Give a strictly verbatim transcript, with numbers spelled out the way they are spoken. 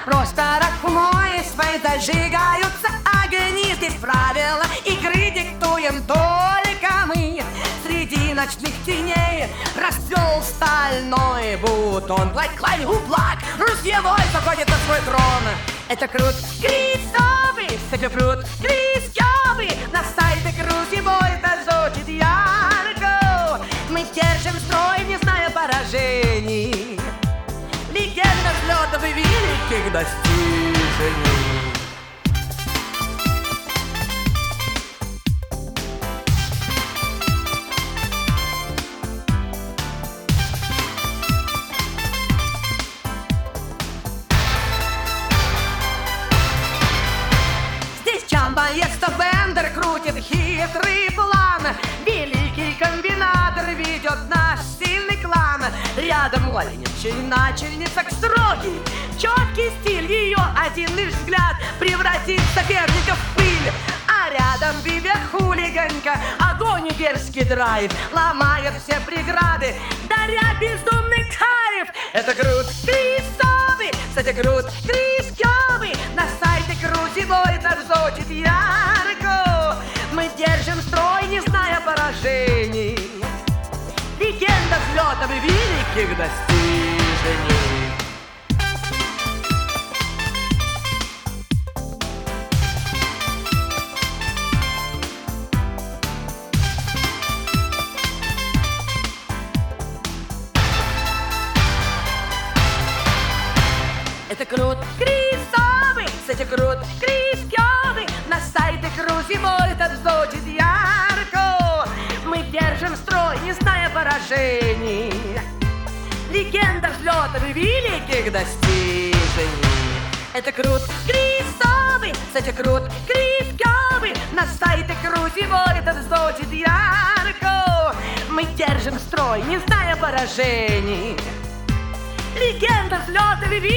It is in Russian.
Проспорах мой свой зажигаются огни. Здесь правила игры диктуем только мы. Среди ночных теней расцвел стальной бутон. Клай-клай, ублак, русьевой заходит на свой трон. Это крут крестовый, это крут крестовый. На сайте крутевой зажжет ярко. Мы держим строй, не зная поражений. Легенда взлетов и великих достижений. Маэстро Бендер крутит хитрый план. Великий комбинатор ведет наш сильный клан. Рядом маленькая начальница строгий, четкий стиль. Ее один лишь взгляд превратит соперников в пыль. А рядом Виве хулиганка, огонь и дерзкий драйв ломает все преграды, даря безумный кайф. Это Крут Крестовый, кстати, Крут Крестовый. На сайте крутевой зажжет ярко. Мы держим строй, не зная поражений. Легенда взлетов и великих достижений. Это Крут Крестовый, кстати, Крут Крестовый. На сайте крутевой зажжет ярко. Мы держим строй, не зная поражений. Легенда взлетов и великих достижений. Это Крут Крестовый, кстати, Крут Крестовый. На сайте крутевой зажжет ярко. Мы держим строй, не зная поражений. Легенда взлетов и великих